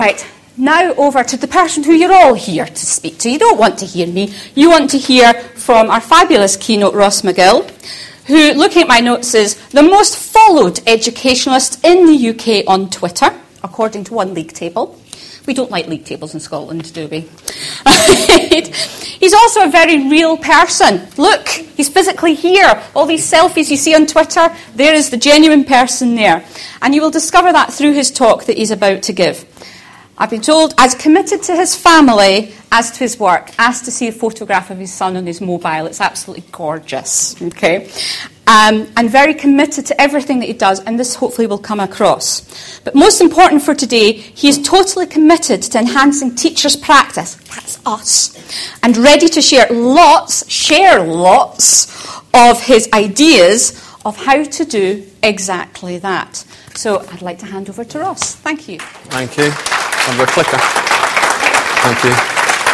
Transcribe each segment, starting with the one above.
Right, now over to the person who you're all here to speak to. You don't want to hear me. You want to hear from our fabulous keynote, Ross McGill, who, looking at my notes, is the most followed educationalist in the UK on Twitter, according to one league table. We don't like league tables in Scotland, do we? He's also a very real person. Look, he's physically here. All these selfies you see on Twitter, there is the genuine person there. And you will discover that through his talk that he's about to give. I've been told, as committed to his family as to his work, asked to see a photograph of his son on his mobile. It's absolutely gorgeous, okay? And very committed to everything that he does, and this hopefully will come across. But most important for today, he is totally committed to enhancing teachers' practice, that's us, and ready to share lots of his ideas of how to do exactly that. So I'd like to hand over to Ross. Thank you. Thank you. And the clicker. Thank you.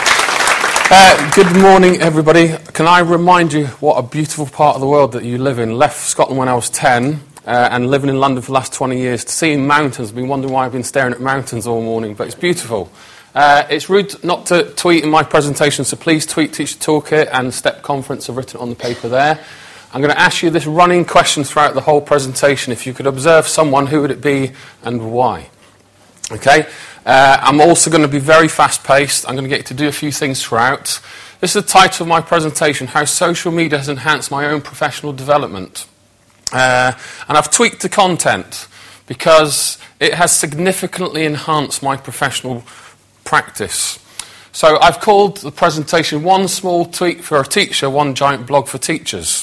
Good morning, everybody. Can I remind you what a beautiful part of the world that you live in? Left Scotland when I was 10 and living in London for the last 20 years. Seeing mountains, I've been wondering why I've been staring at mountains all morning, but it's beautiful. It's rude not to tweet in my presentation, so please tweet Teacher Toolkit and STEP Conference. I've written on the paper there. I'm going to ask you this running question throughout the whole presentation. If you could observe someone, who would it be and why? Okay? I'm also going to be very fast-paced. I'm going to get you to do a few things throughout. This is the title of my presentation, How Social Media Has Enhanced My Own Professional Development. And I've tweaked the content because it has significantly enhanced my professional practice. So I've called the presentation One Small Tweak for a Teacher, One Giant Blog for Teachers.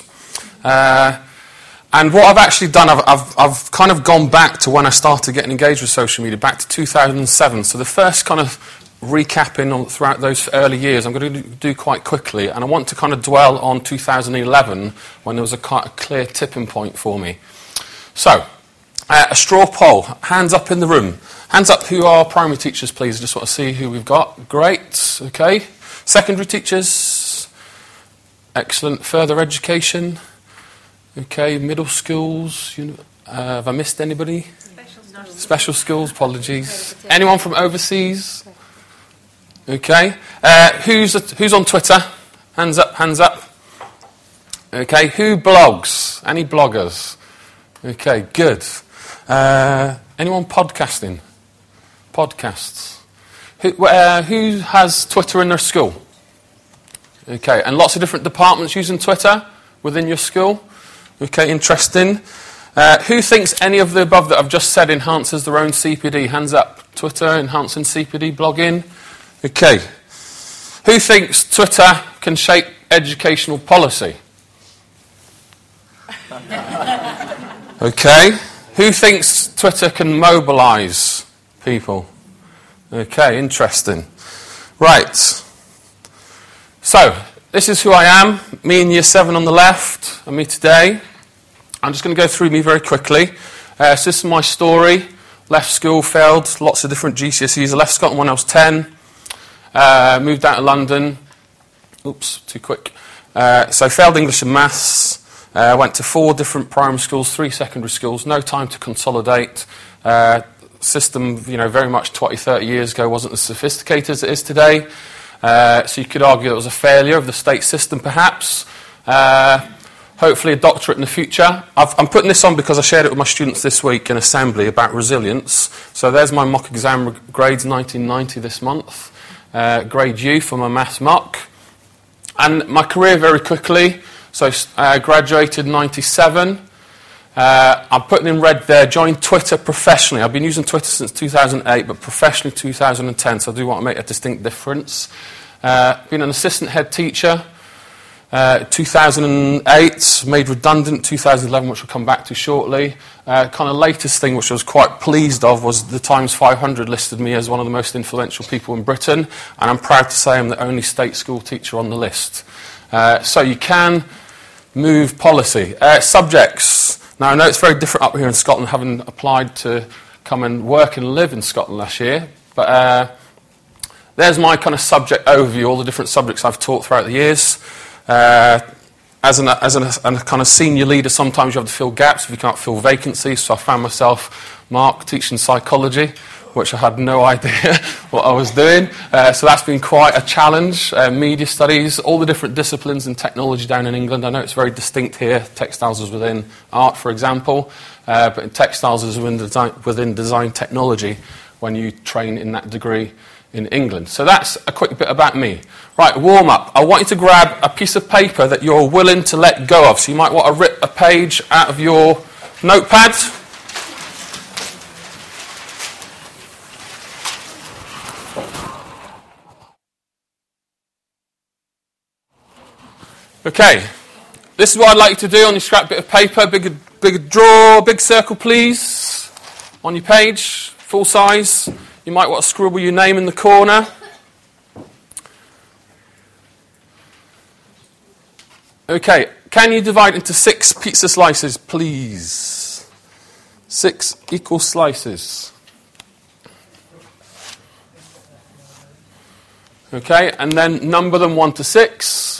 And what I've actually done, I've kind of gone back to when I started getting engaged with social media, back to 2007. So the first kind of recapping throughout those early years, I'm going to do quite quickly. And I want to kind of dwell on 2011, when there was a clear tipping point for me. So, a straw poll. Hands up in the room. Hands up who are primary teachers, please. I just want to see who we've got. Great. Okay. Secondary teachers. Excellent. Further education. Okay, middle schools. Have I missed anybody? Special schools, apologies. Anyone from overseas? Okay. Who's on Twitter? Hands up, hands up. Okay, who blogs? Any bloggers? Okay, good. Anyone podcasting? Podcasts. Who has Twitter in their school? Okay, and lots of different departments using Twitter within your school? Okay, interesting. Who thinks any of the above that I've just said enhances their own CPD? Hands up. Twitter enhancing CPD blogging. Okay. Who thinks Twitter can shape educational policy? Okay. Who thinks Twitter can mobilise people? Okay, interesting. Right. So, this is who I am, me in Year 7 on the left, and me today. I'm just going to go through me very quickly. So this is my story. Left school, failed lots of different GCSEs. I left Scotland when I was 10, moved out of London. Oops, too quick. So failed English and Maths, went to 4 different primary schools, 3 secondary schools, no time to consolidate. System, very much 20, 30 years ago wasn't as sophisticated as it is today. So you could argue it was a failure of the state system, perhaps. Hopefully a doctorate in the future. I'm putting this on because I shared it with my students this week in assembly about resilience. So there's my mock exam grades 1990 this month. Grade U for my maths mock. And my career very quickly. So graduated 97. I'm putting in red there, joined Twitter professionally. I've been using Twitter since 2008, but professionally 2010, so I do want to make a distinct difference. Been an assistant head teacher, 2008, made redundant 2011, which we'll come back to shortly. Kind of latest thing, which I was quite pleased of, was the Times 500 listed me as one of the most influential people in Britain, and I'm proud to say I'm the only state school teacher on the list. So you can move policy. Subjects. Now, I know it's very different up here in Scotland, having applied to come and work and live in Scotland last year, but there's my kind of subject overview, all the different subjects I've taught throughout the years. As a kind of senior leader, sometimes you have to fill gaps if you can't fill vacancies, so I found myself, Mark, teaching psychology, which I had no idea what I was doing. So that's been quite a challenge. Media studies, all the different disciplines in technology down in England. I know it's very distinct here. Textiles is within art, for example, but in textiles is within design technology when you train in that degree in England. So that's a quick bit about me. Right, warm up. I want you to grab a piece of paper that you're willing to let go of. So you might want to rip a page out of your notepad. Okay, this is what I'd like you to do on your scrap bit of paper. Big draw, big circle please, on your page, full size. You might want to scribble your name in the corner. Okay, can you divide into 6 pizza slices, please? 6 equal slices. Okay, and then number them 1 to 6.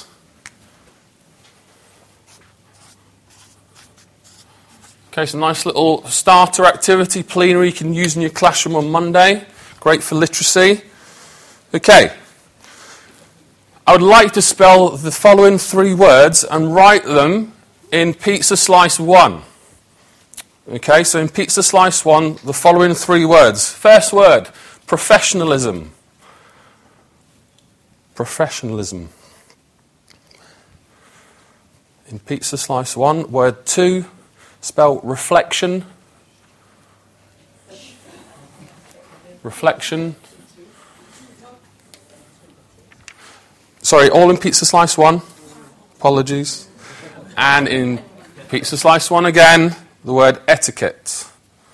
Okay, so nice little starter activity, plenary you can use in your classroom on Monday. Great for literacy. Okay. I would like to spell the following 3 words and write them in pizza slice 1. Okay, so in pizza slice 1, the following 3 words. First word, professionalism. Professionalism. In pizza slice 1, word 2, spell reflection. Reflection. Sorry, all in pizza slice 1. Apologies. And in pizza slice 1 again, the word etiquette.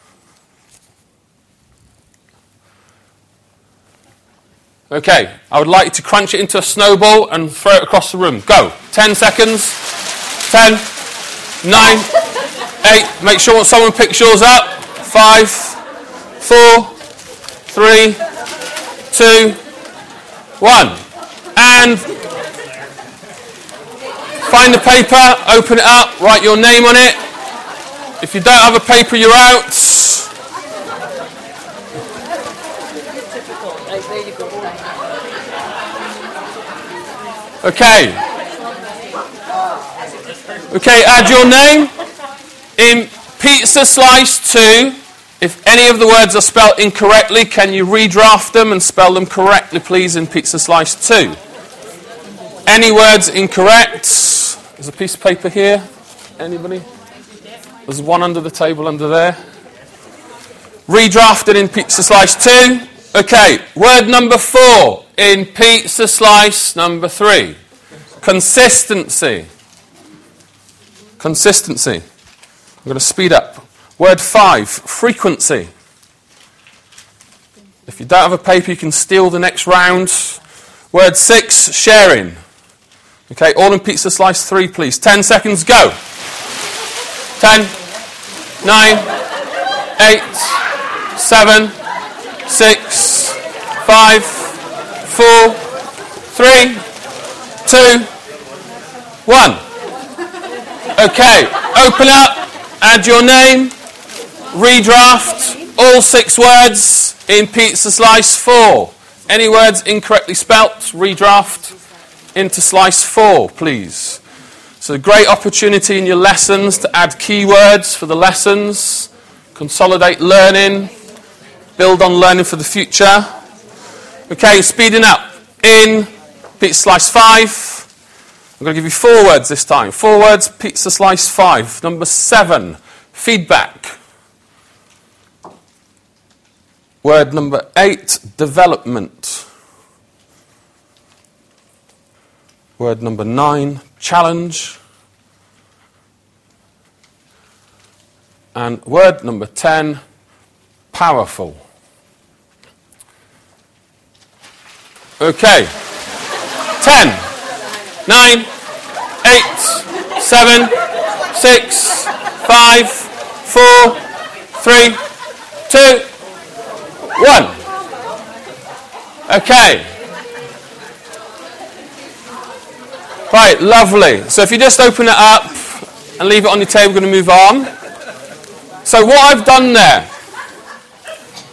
Okay, I would like you to crunch it into a snowball and throw it across the room. Go. 10 seconds. 10, 9, 8. Make sure someone picks yours up. 5, 4, 3, 2, 1. And find the paper, open it up, write your name on it. If you don't have a paper, you're out. Okay. Okay, add your name. In pizza slice 2, if any of the words are spelled incorrectly, can you redraft them and spell them correctly, please, in pizza slice 2? Any words incorrect? There's a piece of paper here. Anybody? There's one under the table under there. Redrafted in pizza slice 2. Okay, word number 4 in pizza slice number 3. Consistency. Consistency. I'm going to speed up. Word 5, frequency. If you don't have a paper, you can steal the next round. Word 6, sharing. Okay, all in pizza slice 3, please. 10 seconds, go. 10, 9, 8, 7, 6, 5, 4, 3, 2, 1. Okay, open up, add your name, redraft all 6 words in pizza slice 4. Any words incorrectly spelt, redraft into slice 4, please. So a great opportunity in your lessons to add keywords for the lessons, consolidate learning, build on learning for the future. Okay, speeding up. In pizza slice 5, I'm going to give you 4 words this time. 4 words, pizza slice 5. Number 7, feedback. Word number 8, development. Word number 9, challenge. And word number 10, powerful. Okay. 10, 9, 8, 7, 6, 5, 4, 3, 2, 1. Okay. Right, lovely. So if you just open it up and leave it on your table, we're going to move on. So what I've done there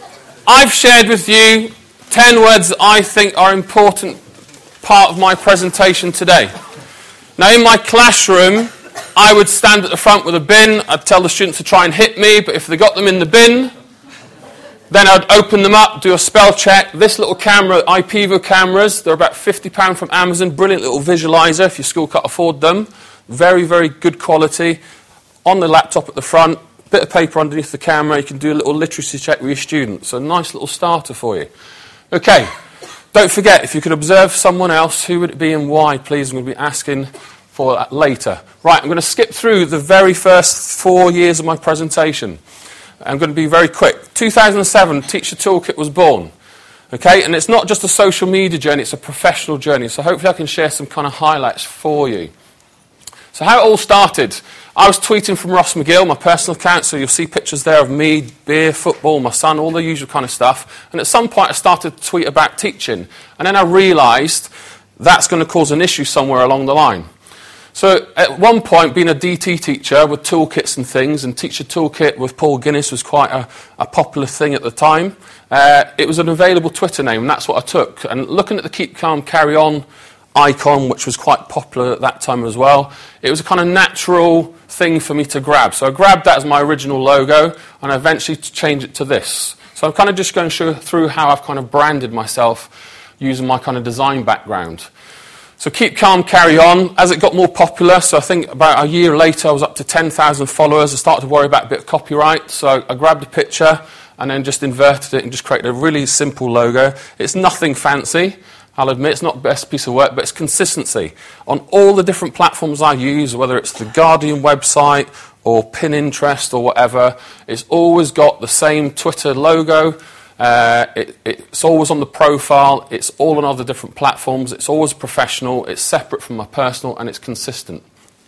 I've shared with you 10 words that I think are important part of my presentation today. Now, in my classroom, I would stand at the front with a bin. I'd tell the students to try and hit me, but if they got them in the bin, then I'd open them up, do a spell check. This little camera, IPEVO cameras, they're about £50 from Amazon. Brilliant little visualizer if your school can't afford them. Very, very good quality. On the laptop at the front, bit of paper underneath the camera. You can do a little literacy check with your students. So a nice little starter for you. Okay, don't forget, if you could observe someone else, who would it be and why, please? I'm going to be asking for that later. Right, I'm going to skip through the very first 4 years of my presentation. I'm going to be very quick. 2007, Teacher Toolkit was born. Okay, and it's not just a social media journey, it's a professional journey. So hopefully I can share some kind of highlights for you. So how it all started. I was tweeting from Ross McGill, my personal account, so you'll see pictures there of me, beer, football, my son, all the usual kind of stuff. And at some point I started to tweet about teaching. And then I realised that's going to cause an issue somewhere along the line. So at one point, being a DT teacher with toolkits and things, and Teacher Toolkit with Paul Guinness was quite a popular thing at the time, it was an available Twitter name, and that's what I took. And looking at the Keep Calm, Carry On icon, which was quite popular at that time as well, it was a kind of natural thing for me to grab. So I grabbed that as my original logo, and I eventually changed it to this. So I'm kind of just going through how I've kind of branded myself using my kind of design background. So Keep Calm, Carry On. As it got more popular, so I think about a year later I was up to 10,000 followers. I started to worry about a bit of copyright, so I grabbed a picture and then just inverted it and just created a really simple logo. It's nothing fancy, I'll admit. It's not the best piece of work, but it's consistency. On all the different platforms I use, whether it's the Guardian website or Pinterest or whatever, it's always got the same Twitter logo. It's always on the profile, it's all on other different platforms, it's always professional, it's separate from my personal, and it's consistent.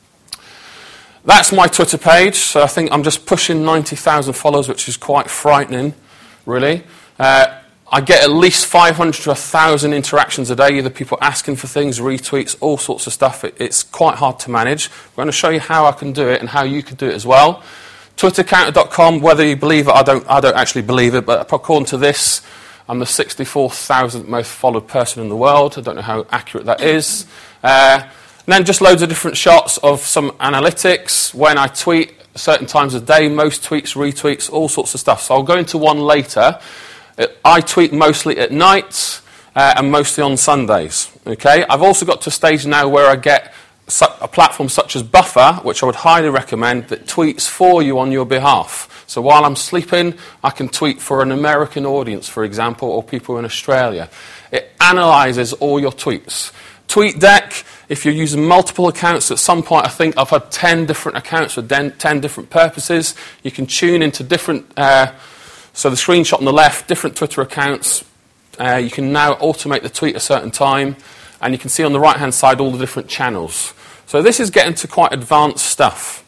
That's my Twitter page, so I think I'm just pushing 90,000 followers, which is quite frightening, really. I get at least 500 to 1,000 interactions a day, either people asking for things, retweets, all sorts of stuff. It's quite hard to manage. I'm going to show you how I can do it and how you can do it as well. Twittercounter.com, whether you believe it, I don't actually believe it, but according to this, I'm the 64,000th most followed person in the world. I don't know how accurate that is. And then just loads of different shots of some analytics, when I tweet, certain times of day, most tweets, retweets, all sorts of stuff. So I'll go into one later. I tweet mostly at night and mostly on Sundays. Okay, I've also got to a stage now where I get a platform such as Buffer, which I would highly recommend, that tweets for you on your behalf. So while I'm sleeping, I can tweet for an American audience, for example, or people in Australia. It analyses all your tweets. TweetDeck, if you're using multiple accounts, at some point I think I've had 10 different accounts for 10 different purposes. You can tune into different, so the screenshot on the left, different Twitter accounts. You can now automate the tweet at a certain time, and you can see on the right-hand side all the different channels. So this is getting to quite advanced stuff.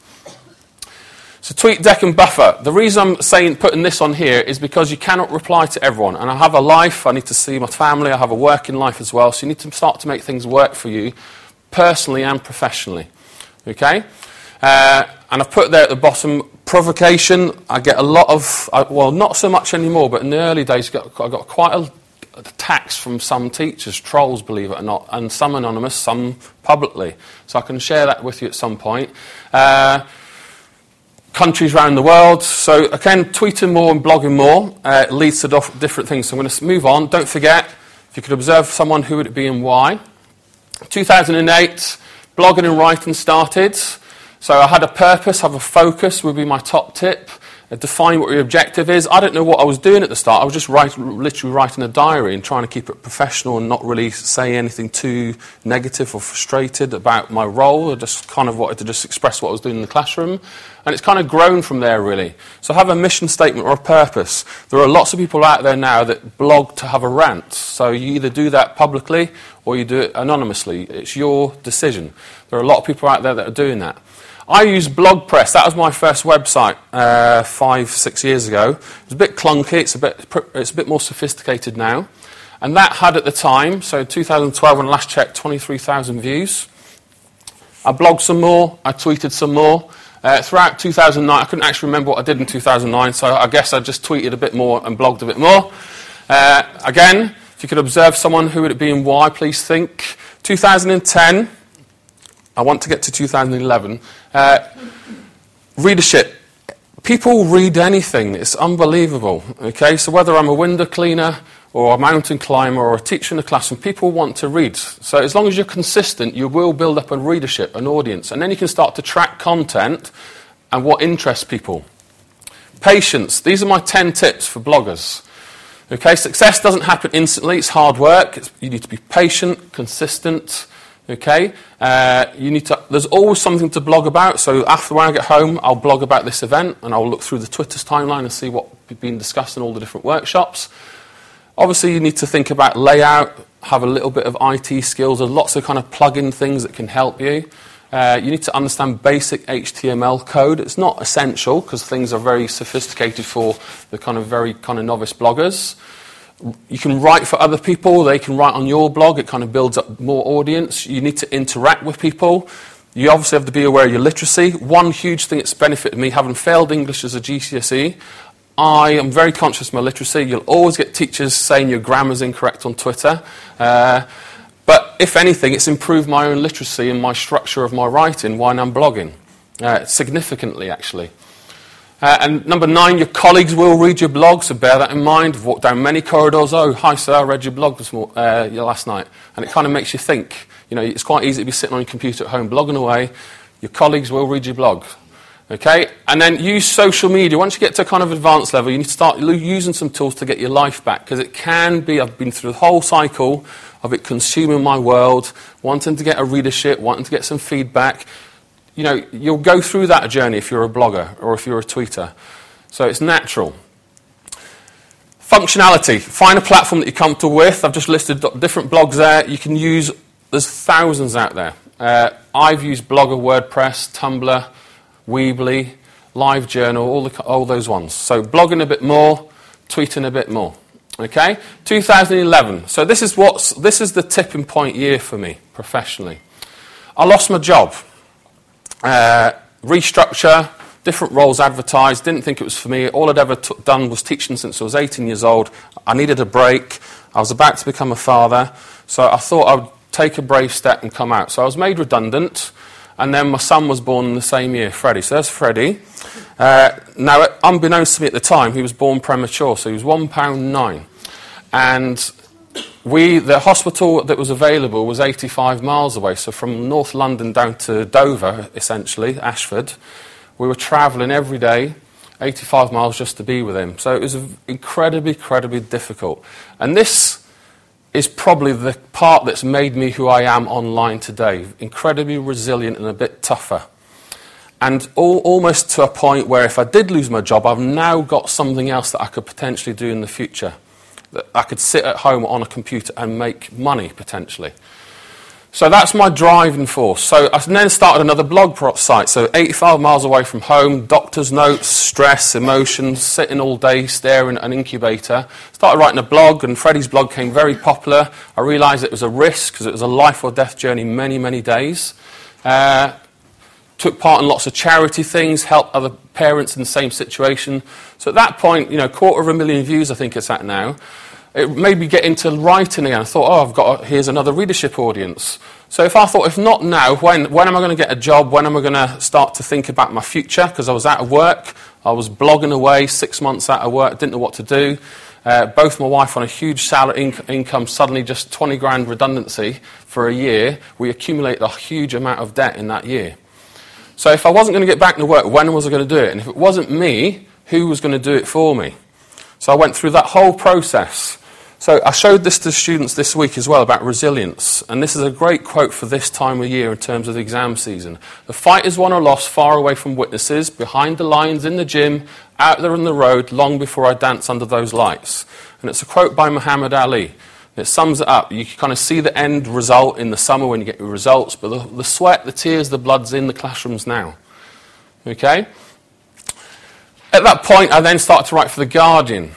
So TweetDeck and Buffer. The reason I'm putting this on here is because you cannot reply to everyone. And I have a life, I need to see my family, I have a working life as well. So you need to start to make things work for you, personally and professionally. Okay? And I've put there at the bottom, provocation. I get a lot of, well, not so much anymore, but in the early days I got quite a attacks from some teachers, trolls, believe it or not, and some anonymous, some publicly. So I can share that with you at some point. Countries around the world. So again, tweeting more and blogging more leads to different things. So I'm going to move on. Don't forget, if you could observe someone, who would it be and why? 2008, blogging and writing started. So I had a purpose, have a focus would be my top tip. Define what your objective is. I don't know what I was doing at the start. I was just literally writing a diary and trying to keep it professional and not really say anything too negative or frustrated about my role. I just kind of wanted to just express what I was doing in the classroom. And it's kind of grown from there, really. So have a mission statement or a purpose. There are lots of people out there now that blog to have a rant. So you either do that publicly or you do it anonymously. It's your decision. There are a lot of people out there that are doing that. I used BlogPress. That was my first website 5-6 years ago. It was a bit clunky. It's a bit more sophisticated now. And that had at the time, so 2012 when I last checked, 23,000 views. I blogged some more. I tweeted some more. Throughout 2009, I couldn't actually remember what I did in 2009, so I guess I just tweeted a bit more and blogged a bit more. Again, if you could observe someone, who would it be and why, please think. 2010, I want to get to 2011. Readership. People read anything. It's unbelievable. Okay, so whether I'm a window cleaner or a mountain climber or a teacher in a classroom, people want to read. So as long as you're consistent, you will build up a readership, an audience, and then you can start to track content and what interests people. Patience. These are my 10 tips for bloggers. Okay, success doesn't happen instantly. It's hard work. You need to be patient, consistent. Okay, there's always something to blog about. So after when I get home, I'll blog about this event and I'll look through the Twitter's timeline and see what's been discussed in all the different workshops. Obviously, you need to think about layout, have a little bit of IT skills. There's lots of kind of plug-in things that can help you. You need to understand basic HTML code. It's not essential because things are very sophisticated for the very novice bloggers. You can write for other people. They can write on your blog. It kind of builds up more audience. You need to interact with people. You obviously have to be aware of your literacy. One huge thing that's benefited me, having failed English as a GCSE, I am very conscious of my literacy. You'll always get teachers saying your grammar's incorrect on Twitter. But if anything, it's improved my own literacy and my structure of my writing while I'm blogging. Significantly, actually. And number 9, your colleagues will read your blog, so bear that in mind. I've walked down many corridors. Oh, hi sir, I read your blog last night. And it kind of makes you think. You know, it's quite easy to be sitting on your computer at home blogging away. Your colleagues will read your blog. Okay? And then use social media. Once you get to a kind of advanced level, you need to start using some tools to get your life back. Because it can be, I've been through the whole cycle of it consuming my world, wanting to get a readership, wanting to get some feedback. You know, you'll go through that journey if you're a blogger or if you're a tweeter. So it's natural. Functionality. Find a platform that you're comfortable with. I've just listed different blogs there. You can use, there's thousands out there. I've used Blogger, WordPress, Tumblr, Weebly, LiveJournal, all those ones. So blogging a bit more, tweeting a bit more. Okay? 2011. So this is the tipping point year for me professionally. I lost my job. Restructure, different roles advertised, didn't think it was for me. All I'd ever done was teaching since I was 18 years old. I needed a break. I was about to become a father, so I thought I would take a brave step and come out. So I was made redundant, and then my son was born in the same year, Freddie. So there's Freddie. Now, unbeknownst to me at the time, he was born premature, so he was £1.9. And the hospital that was available was 85 miles away, so from North London down to Dover, essentially, Ashford, we were travelling every day, 85 miles just to be with him. So it was incredibly, incredibly difficult. And this is probably the part that's made me who I am online today, incredibly resilient and a bit tougher. And almost to a point where if I did lose my job, I've now got something else that I could potentially do in the future. That I could sit at home on a computer and make money, potentially. So that's my driving force. So I then started another blog site. So 85 miles away from home, doctor's notes, stress, emotions, sitting all day staring at an incubator. Started writing a blog, and Freddie's blog became very popular. I realised it was a risk because it was a life or death journey, many, many days. Took part in lots of charity things, helped other parents in the same situation. So at that point, 250,000 views I think it's at now. It made me get into writing again. I thought, here's another readership audience. So if not now, when am I going to get a job? When am I going to start to think about my future? Because I was out of work. I was blogging away, 6 months out of work, didn't know what to do. Both my wife on a huge salary income, suddenly just 20 grand redundancy for a year. We accumulated a huge amount of debt in that year. So if I wasn't going to get back to work, when was I going to do it? And if it wasn't me, who was going to do it for me? So I went through that whole process. So I showed this to students this week as well about resilience. And this is a great quote for this time of year in terms of the exam season. The fight is won or lost far away from witnesses, behind the lines, in the gym, out there on the road, long before I dance under those lights. And it's a quote by Muhammad Ali. It sums it up. You can kind of see the end result in the summer when you get your results, but the sweat, the tears, the blood's in the classrooms now. Okay? At that point, I then started to write for The Guardian.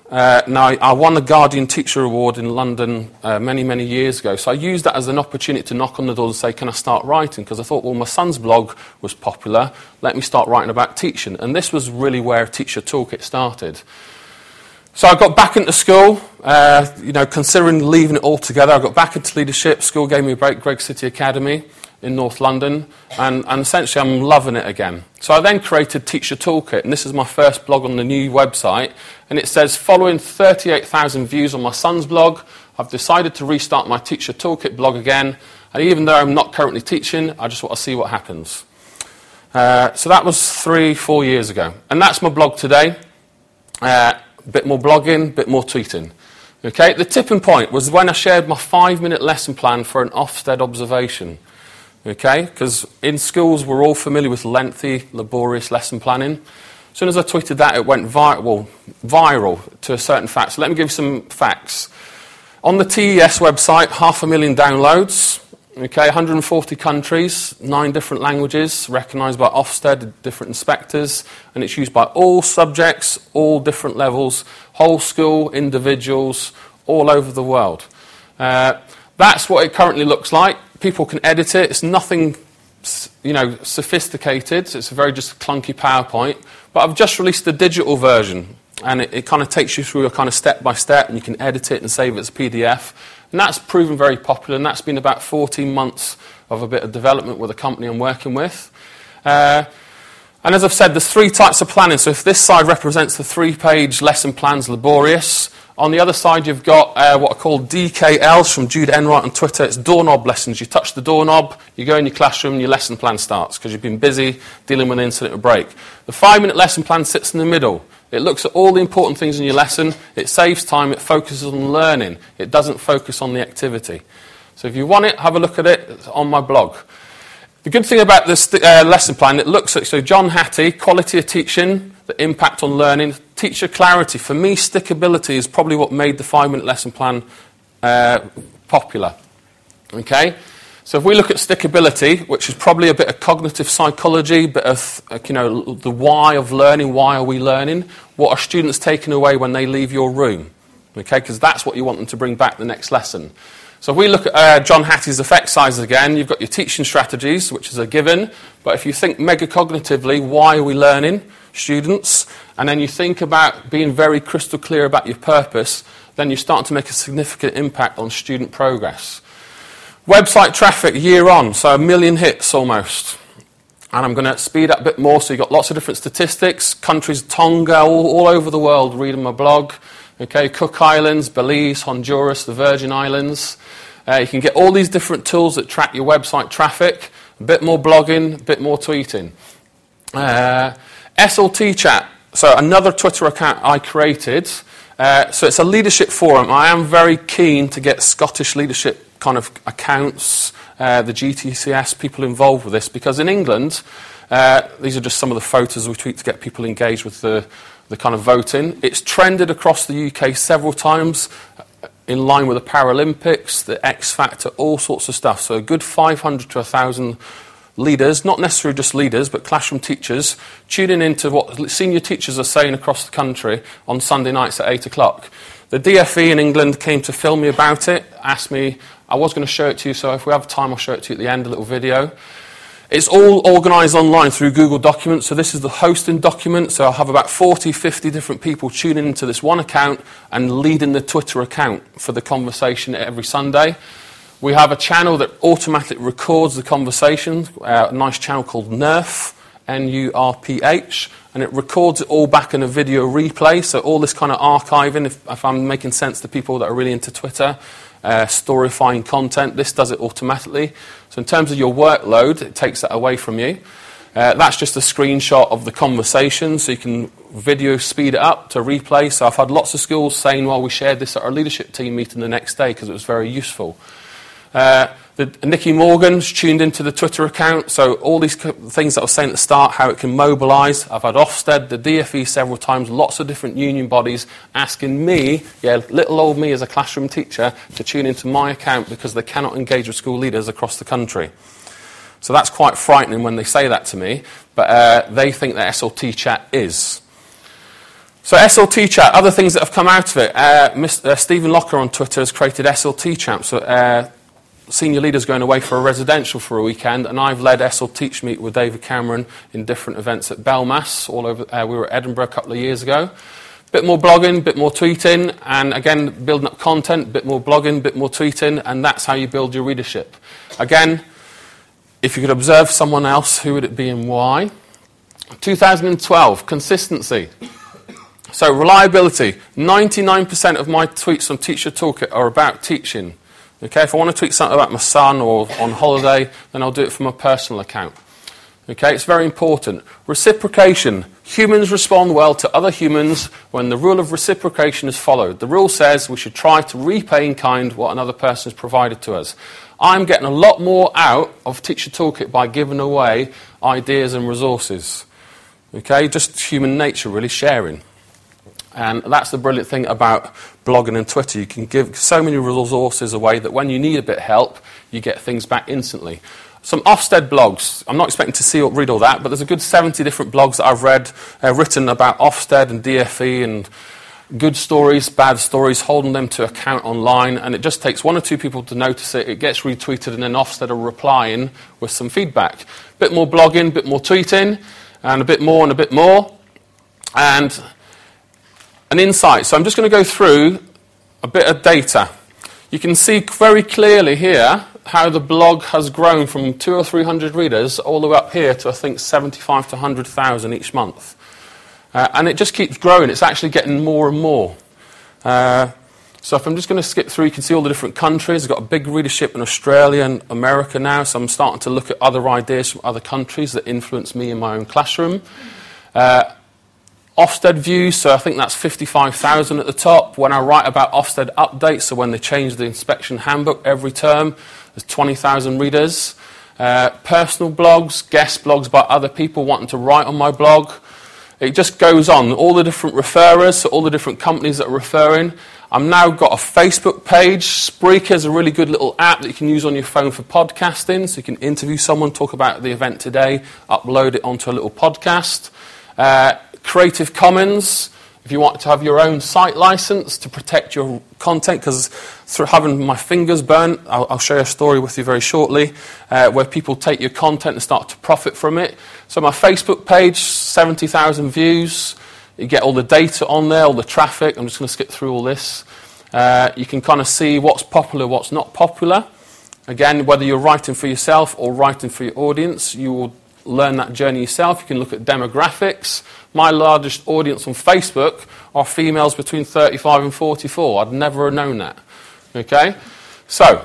Now, I won the Guardian Teacher Award in London many, many years ago. So I used that as an opportunity to knock on the door and say, can I start writing? Because I thought, well, my son's blog was popular. Let me start writing about teaching. And this was really where Teacher Toolkit started. So I got back into school, considering leaving it all together. I got back into leadership. School gave me a break, Greg City Academy in North London, and essentially I'm loving it again. So I then created Teacher Toolkit, and this is my first blog on the new website, and it says, following 38,000 views on my son's blog, I've decided to restart my Teacher Toolkit blog again, and even though I'm not currently teaching, I just want to see what happens. So that was 3-4 years ago, and that's my blog today. A bit more blogging, bit more tweeting. Okay, the tipping point was when I shared my 5-minute lesson plan for an Ofsted observation. Okay, because in schools we're all familiar with lengthy, laborious lesson planning. As soon as I tweeted that, it went viral to a certain fact. So let me give you some facts. On the TES website, 500,000 downloads. Okay, 140 countries, 9 different languages, recognised by Ofsted, different inspectors, and it's used by all subjects, all different levels, whole school, individuals, all over the world. That's what it currently looks like. People can edit it. It's nothing, sophisticated. It's a very just clunky PowerPoint. But I've just released the digital version, and it kind of takes you through a kind of step-by-step, and you can edit it and save it as a PDF. And that's proven very popular, and that's been about 14 months of a bit of development with a company I'm working with. And as I've said, there's 3 types of planning. So if this side represents the 3-page lesson plans, laborious. On the other side, you've got what are called DKLs from Jude Enright on Twitter. It's doorknob lessons. You touch the doorknob, you go in your classroom, and your lesson plan starts because you've been busy dealing with an incident or break. The 5-minute lesson plan sits in the middle. It looks at all the important things in your lesson. It saves time. It focuses on learning. It doesn't focus on the activity. So if you want it, have a look at it. It's on my blog. The good thing about this lesson plan, it looks at, so John Hattie, quality of teaching, the impact on learning, teacher clarity. For me, stickability is probably what made the 5-minute lesson plan popular. Okay? So if we look at stickability, which is probably a bit of cognitive psychology, a bit of, the why of learning, why are we learning? What are students taking away when they leave your room? Okay, because that's what you want them to bring back the next lesson. So if we look at John Hattie's effect sizes again, you've got your teaching strategies, which is a given. But if you think mega-cognitively, why are we learning, students? And then you think about being very crystal clear about your purpose, then you start to make a significant impact on student progress. Website traffic year on, so 1 million hits almost. And I'm going to speed up a bit more, so you've got lots of different statistics. Countries, Tonga, all over the world, reading my blog. Okay, Cook Islands, Belize, Honduras, the Virgin Islands. You can get all these different tools that track your website traffic. A bit more blogging, a bit more tweeting. SLT Chat, so another Twitter account I created. So it's a leadership forum. I am very keen to get Scottish leadership kind of accounts, the GTCS, people involved with this, because in England, these are just some of the photos we tweet to get people engaged with the kind of voting. It's trended across the UK several times, in line with the Paralympics, the X Factor, all sorts of stuff. So a good 500 to 1,000 leaders, not necessarily just leaders, but classroom teachers, tuning into what senior teachers are saying across the country on Sunday nights at 8 o'clock. The DFE in England came to film me about it, asked me, I was going to show it to you, so if we have time, I'll show it to you at the end, a little video. It's all organised online through Google Documents, so this is the hosting document, so I'll have about 40, 50 different people tuning into this one account and leading the Twitter account for the conversation every Sunday. We have a channel that automatically records the conversation, a nice channel called NURPH, N-U-R-P-H, and it records it all back in a video replay, so all this kind of archiving, if I'm making sense to people that are really into Twitter, storifying content, this does it automatically. So in terms of your workload, it takes that away from you. That's just a screenshot of the conversation, so you can video speed it up to replay. So I've had lots of schools saying, well, we shared this at our leadership team meeting the next day because it was very useful. Nikki Morgan's tuned into the Twitter account, so all these things that I was saying at the start, how it can mobilise. I've had Ofsted, the DFE several times, lots of different union bodies asking me, little old me as a classroom teacher, to tune into my account because they cannot engage with school leaders across the country. So that's quite frightening when they say that to me, but they think that SLT Chat is. So SLT Chat, other things that have come out of it. Stephen Locker on Twitter has created SLT Chat. So senior leaders going away for a residential for a weekend, and I've led SL Teach Meet with David Cameron in different events at Belmas all over. We were at Edinburgh a couple of years ago. Bit more blogging, bit more tweeting, and again, building up content, bit more blogging, bit more tweeting, and that's how you build your readership. Again, if you could observe someone else, who would it be and why? 2012, consistency. So reliability. 99% of my tweets on Teacher Toolkit are about teaching. Okay, if I want to tweet something about my son or on holiday, then I'll do it from a personal account. Okay, it's very important. Reciprocation. Humans respond well to other humans when the rule of reciprocation is followed. The rule says we should try to repay in kind what another person has provided to us. I'm getting a lot more out of Teacher Toolkit by giving away ideas and resources. Okay, just human nature, really, sharing. And that's the brilliant thing about blogging and Twitter. You can give so many resources away that when you need a bit of help, you get things back instantly. Some Ofsted blogs. I'm not expecting to see or read all that, but there's a good 70 different blogs that I've read, written about Ofsted and DFE and good stories, bad stories, holding them to account online, and it just takes one or two people to notice it. It gets retweeted, and then Ofsted are replying with some feedback. Bit more blogging, bit more tweeting, and a bit more and a bit more. And an insight. So I'm just going to go through a bit of data. You can see very clearly here how the blog has grown from 200 or 300 readers all the way up here to, I think, 75 to 100,000 each month. And it just keeps growing. It's actually getting more and more. So if I'm just going to skip through, you can see all the different countries. I've got a big readership in Australia and America now, so I'm starting to look at other ideas from other countries that influence me in my own classroom. Ofsted views, so I think that's 55,000 at the top. When I write about Ofsted updates, so when they change the inspection handbook every term, there's 20,000 readers. Personal blogs, guest blogs by other people wanting to write on my blog. It just goes on. All the different referrers, so all the different companies that are referring. I've now got a Facebook page. Spreaker is a really good little app that you can use on your phone for podcasting. So you can interview someone, talk about the event today, upload it onto a little podcast. Creative Commons, if you want to have your own site license to protect your content, because through having my fingers burnt, I'll share a story with you very shortly, where people take your content and start to profit from it. So my Facebook page, 70,000 views. You get all the data on there, all the traffic. I'm just going to skip through all this. You can kind of see what's popular, what's not popular. Again, whether you're writing for yourself or writing for your audience, you will learn that journey yourself. You can look at demographics. My largest audience on Facebook are females between 35 and 44. I'd never have known that. Okay? So,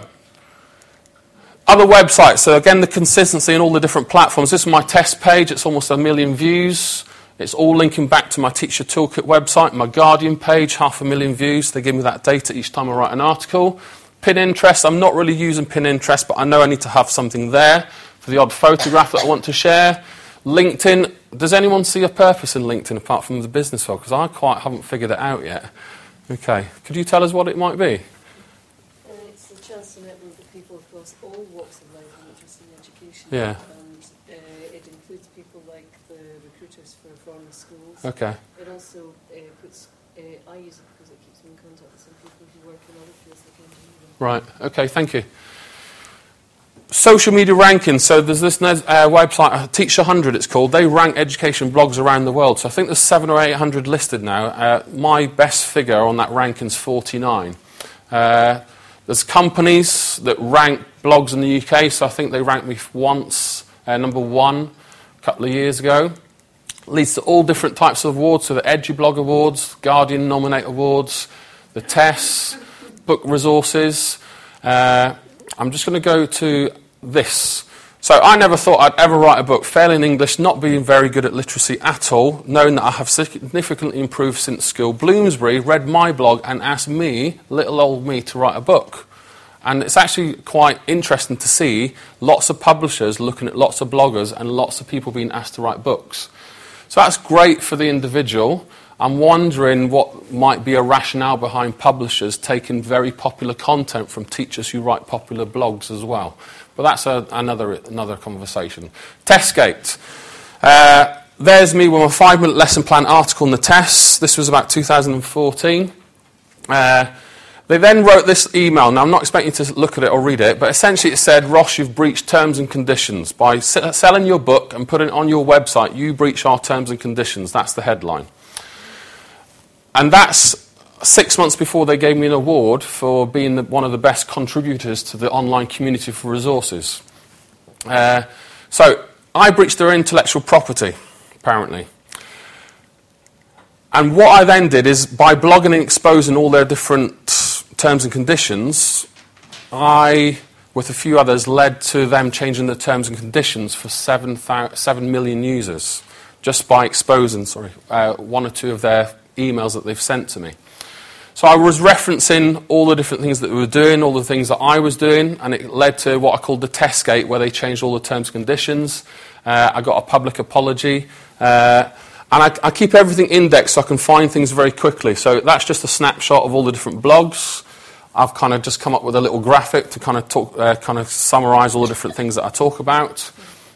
other websites. So again, the consistency in all the different platforms. This is my test page. It's almost 1 million views. It's all linking back to my Teacher Toolkit website. My Guardian page, 500,000 views. They give me that data each time I write an article. Pinterest. I'm not really using Pinterest, but I know I need to have something there for the odd photograph that I want to share. LinkedIn. Does anyone see a purpose in LinkedIn apart from the business world? Because I quite haven't figured it out yet. Okay. Could you tell us what it might be? It's a chance to network with people across all walks of life and interest in education. Yeah. And it includes people like the recruiters for foreign schools. Okay. It also puts, I use it because it keeps me in contact with some people who work in other fields like engineering. Right. Okay, thank you. Social media rankings. So there's this website, Teach 100 it's called. They rank education blogs around the world. So I think there's 700 or 800 listed now. My best figure on that ranking's 49. There's companies that rank blogs in the UK. So I think they ranked me once, number 1, a couple of years ago. Leads to all different types of awards. So the EduBlog Awards, Guardian Nominate Awards, the tests, book resources. I'm just going to go to this. So I never thought I'd ever write a book, failing English, not being very good at literacy at all, knowing that I have significantly improved since school. Bloomsbury read my blog and asked me, little old me, to write a book. And it's actually quite interesting to see lots of publishers looking at lots of bloggers and lots of people being asked to write books. So that's great for the individual. I'm wondering what might be a rationale behind publishers taking very popular content from teachers who write popular blogs as well. But that's another conversation. Testgate. There's me with my 5-minute lesson plan article in the tests. This was about 2014. They then wrote this email. Now, I'm not expecting you to look at it or read it, but essentially it said, Ross, you've breached terms and conditions. By selling your book and putting it on your website, you breach our terms and conditions. That's the headline. And that's 6 months before they gave me an award for being one of the best contributors to the online community for resources. So I breached their intellectual property, apparently. And what I then did is, by blogging and exposing all their different terms and conditions, I, with a few others, led to them changing the terms and conditions for 7 million users, just by exposing, one or two of their emails that they've sent to me. So I was referencing all the different things that we were doing, all the things that I was doing, and it led to what I called the test gate, where they changed all the terms and conditions. I got a public apology. And I keep everything indexed so I can find things very quickly. So that's just a snapshot of all the different blogs. I've kind of just come up with a little graphic to kind of summarise all the different things that I talk about.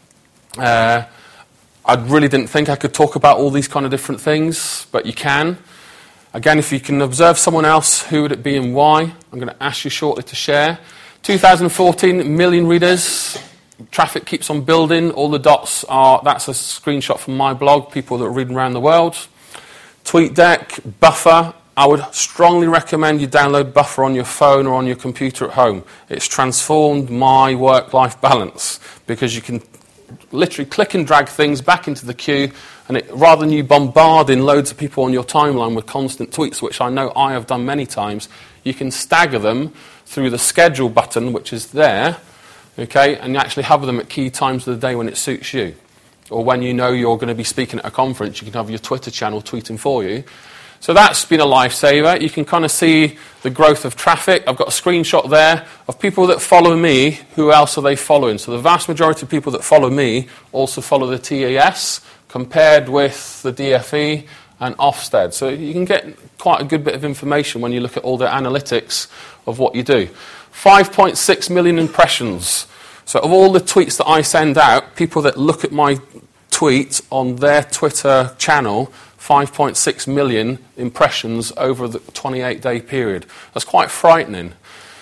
I really didn't think I could talk about all these kind of different things, but you can. Again, if you can observe someone else, who would it be and why? I'm going to ask you shortly to share. 2014, million readers. Traffic keeps on building. All the dots that's a screenshot from my blog, people that are reading around the world. TweetDeck, Buffer. I would strongly recommend you download Buffer on your phone or on your computer at home. It's transformed my work-life balance, because you can literally click and drag things back into the queue, and rather than you bombarding loads of people on your timeline with constant tweets, which I know I have done many times, you can stagger them through the schedule button, which is there, okay, and you actually have them at key times of the day when it suits you. Or when you know you're going to be speaking at a conference, you can have your Twitter channel tweeting for you. So that's been a lifesaver. You can kind of see the growth of traffic. I've got a screenshot there of people that follow me. Who else are they following? So the vast majority of people that follow me also follow the TAS, compared with the DFE and Ofsted. So you can get quite a good bit of information when you look at all the analytics of what you do. 5.6 million impressions. So of all the tweets that I send out, people that look at my tweet on their Twitter channel, 5.6 million impressions over the 28-day period. That's quite frightening.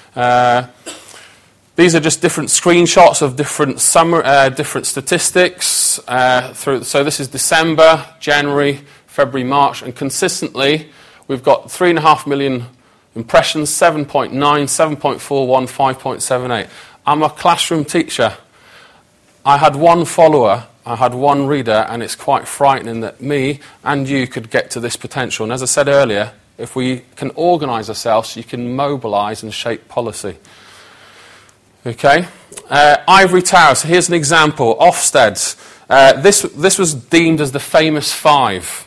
These are just different screenshots of different statistics. So this is December, January, February, March, and consistently we've got 3.5 million impressions, 7.9, 7.41, 5.78. I'm a classroom teacher. I had one follower, I had one reader, and it's quite frightening that me and you could get to this potential. And as I said earlier, if we can organise ourselves, you can mobilise and shape policy. Okay? Ivory Tower. So here's an example. Ofsted. This was deemed as the famous 5.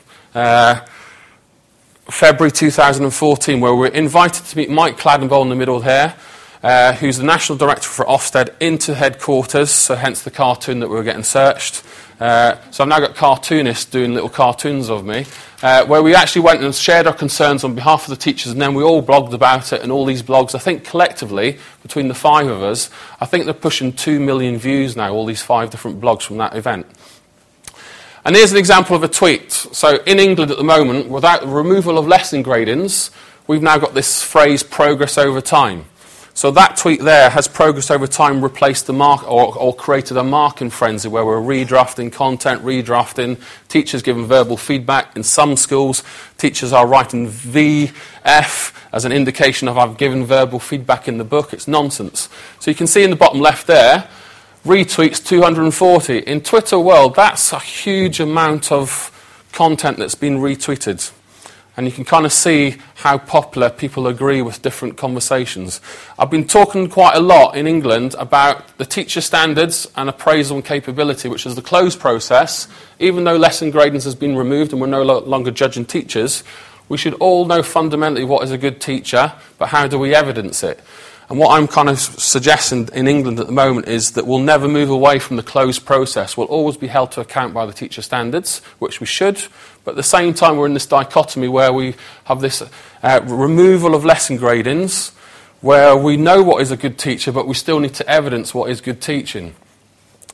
February 2014, where we were invited to meet Mike Claddenbowl in the middle here, who's the National Director for Ofsted, into headquarters, so hence the cartoon that we were getting searched. So I've now got cartoonists doing little cartoons of me, where we actually went and shared our concerns on behalf of the teachers, and then we all blogged about it, and all these blogs, I think collectively, between the 5 of us, I think they're pushing 2 million views now, all these 5 different blogs from that event. And here's an example of a tweet. So in England at the moment, without the removal of lesson gradings, we've now got this phrase, progress over time. So that tweet there has progress over time replaced the mark, or created a marking frenzy where we're redrafting content, redrafting, teachers giving verbal feedback. In some schools, teachers are writing VF as an indication of I've given verbal feedback in the book. It's nonsense. So you can see in the bottom left there, retweets 240. In Twitter world, that's a huge amount of content that's been retweeted. And you can kind of see how popular people agree with different conversations. I've been talking quite a lot in England about the teacher standards and appraisal and capability, which is the closed process. Even though lesson gradings has been removed and we're no longer judging teachers, we should all know fundamentally what is a good teacher, but how do we evidence it? And what I'm kind of suggesting in England at the moment is that we'll never move away from the closed process. We'll always be held to account by the teacher standards, which we should. But at the same time, we're in this dichotomy where we have this removal of lesson gradings, where we know what is a good teacher, but we still need to evidence what is good teaching.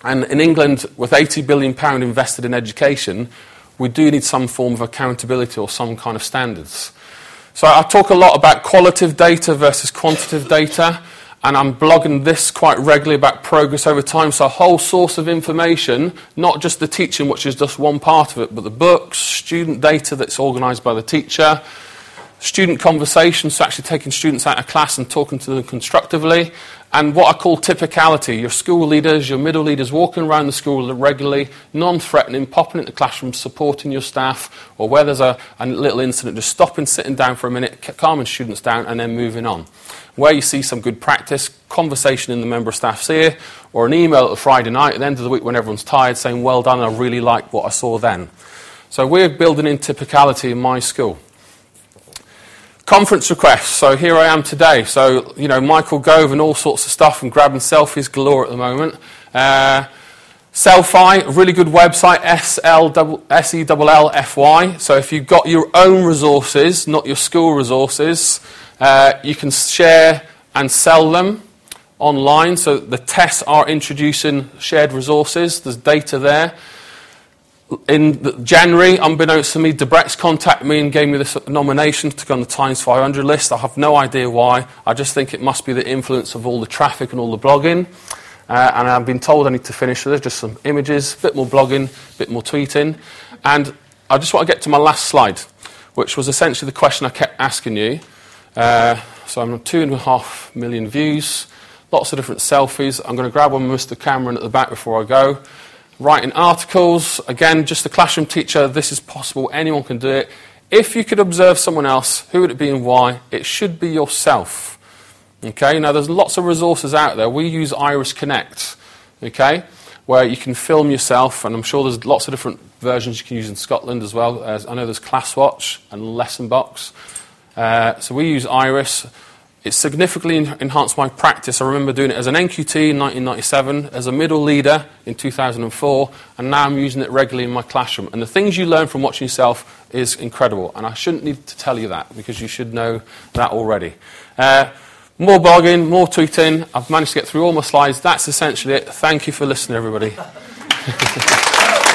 And in England, with £80 billion invested in education, we do need some form of accountability or some kind of standards. So I talk a lot about qualitative data versus quantitative data, and I'm blogging this quite regularly about progress over time. So a whole source of information, not just the teaching, which is just one part of it, but the books, student data that's organised by the teacher, student conversations, so actually taking students out of class and talking to them constructively, and what I call typicality, your school leaders, your middle leaders walking around the school regularly, non-threatening, popping into the classroom, supporting your staff, or where there's a little incident, just stopping, sitting down for a minute, calming students down, and then moving on. Where you see some good practice, conversation in the member of staff's ear, or an email at a Friday night at the end of the week when everyone's tired saying, well done, I really liked what I saw then. So we're building in typicality in my school. Conference requests. So here I am today. So, Michael Gove and all sorts of stuff and grabbing selfies galore at the moment. Selfie, a really good website, SELLFY. So if you've got your own resources, not your school resources, you can share and sell them online. So the tests are introducing shared resources. There's data there. In January, unbeknownst to me, Debrett's contacted me and gave me this nomination to go on the Times 500 list. I have no idea why. I just think it must be the influence of all the traffic and all the blogging. And I've been told I need to finish with just some images, a bit more blogging, a bit more tweeting. And I just want to get to my last slide, which was essentially the question I kept asking you. So I'm on 2.5 million views, lots of different selfies. I'm going to grab one with Mr. Cameron at the back before I go. Writing articles, again, just a classroom teacher, this is possible, anyone can do it. If you could observe someone else, who would it be and why? It should be yourself. Okay, now there's lots of resources out there. We use Iris Connect, okay, where you can film yourself, and I'm sure there's lots of different versions you can use in Scotland as well. I know there's ClassWatch and Lesson Box. So we use Iris. It significantly enhanced my practice. I remember doing it as an NQT in 1997, as a middle leader in 2004, and now I'm using it regularly in my classroom. And the things you learn from watching yourself is incredible, and I shouldn't need to tell you that, because you should know that already. More blogging, more tweeting. I've managed to get through all my slides. That's essentially it. Thank you for listening, everybody.